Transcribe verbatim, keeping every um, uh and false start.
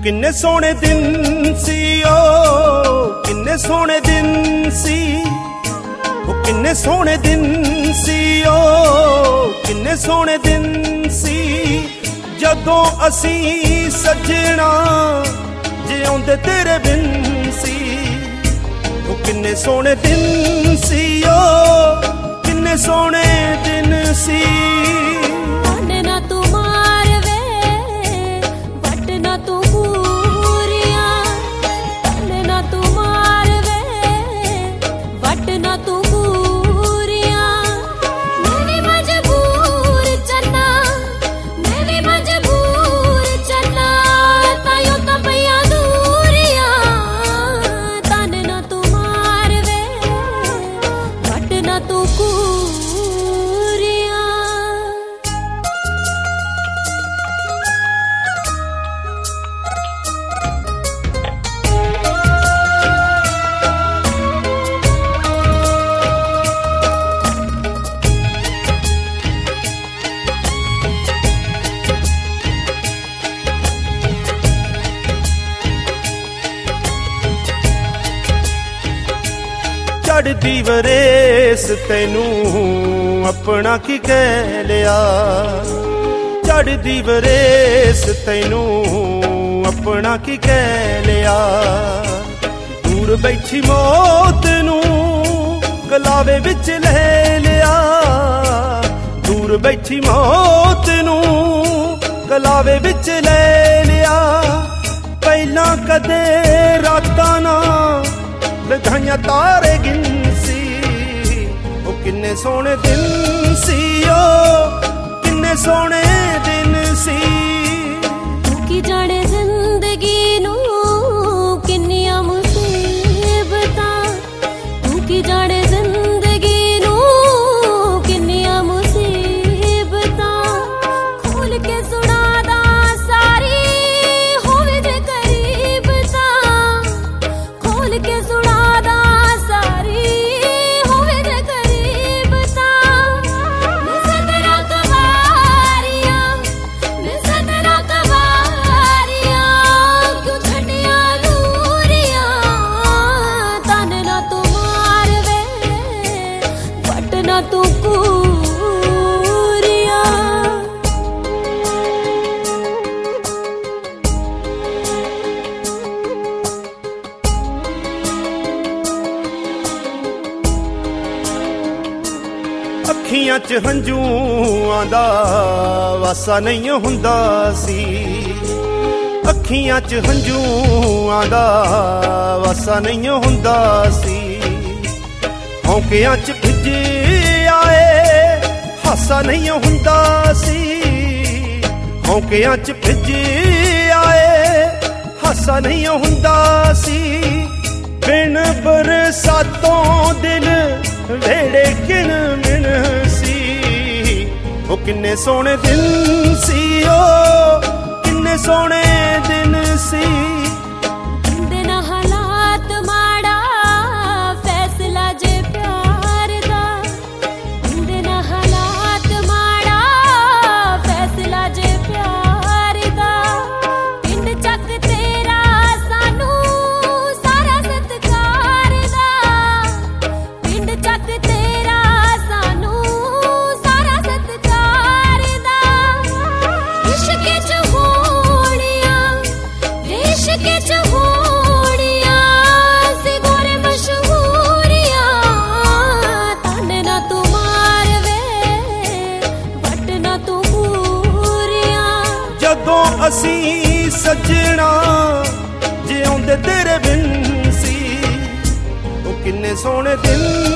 किन्ने सोहने दिन सी ओ किन्ने सोहने दिन सी ओ किन्ने सोहने दिन सी ओ किन्ने सोहने दिन सी जदों असी सजना जिउंदे तेरे बिन सी ओ किन्ने सोहने दिन सी ओ किन्ने सोहने दिन सी चढ़दी वरेस तैनू अपना की कह लिया चढ़दी वरेस तैनू अपना की कह लिया दूर बैठी मौत नू गलावे विच ले लिया दूर बैठी मौत नू गलावे विच ले लिया पहला कदे रातां ना लधाइयां तारे गिन सी ओ किन्ने सोहने दिन सी ओ किन्ने सोहने दिन सी तू की जाने जिंदगी नू किन्नियां मुसीबतां तू की जाने जिंदगी नू किन्नियां मुसीबतां खोल के सुना दा सारी होवे जे करीब तां खोल के सुना अखियां च हंझूआं दा वासा नहीं हुंदा सी अखियां च हंझूआं दा वासा नहीं हुंदा सी हौंकियां च भिजे आए हासा नहीं हुंदा सी हौंकियां च भिजे आए हासा नहीं हुंदा सी बिन बरसातों दिल वेड़े किन मिन सी ओ किन्ने सोहने दिन सी ओ किन्ने सोहने दिन सी जिंदे ना हालात माड़ा फैसला जे प्यार दा जिंदे ना हालात माड़ा फैसला जे प्यार दा पिंड चक तेरा सानू सारा सत्कार दा पिंड चक तेरा सानू सारा सत्कार दा इश्क च होड़ियां इश्क च होड़ियां सी गोरे मशहूरियां ताने ना तू मार वे वट ना तू पूरियां जदों असी सजना जिउंदे तेरे बिन सी ओ किन्ने सोहने दिन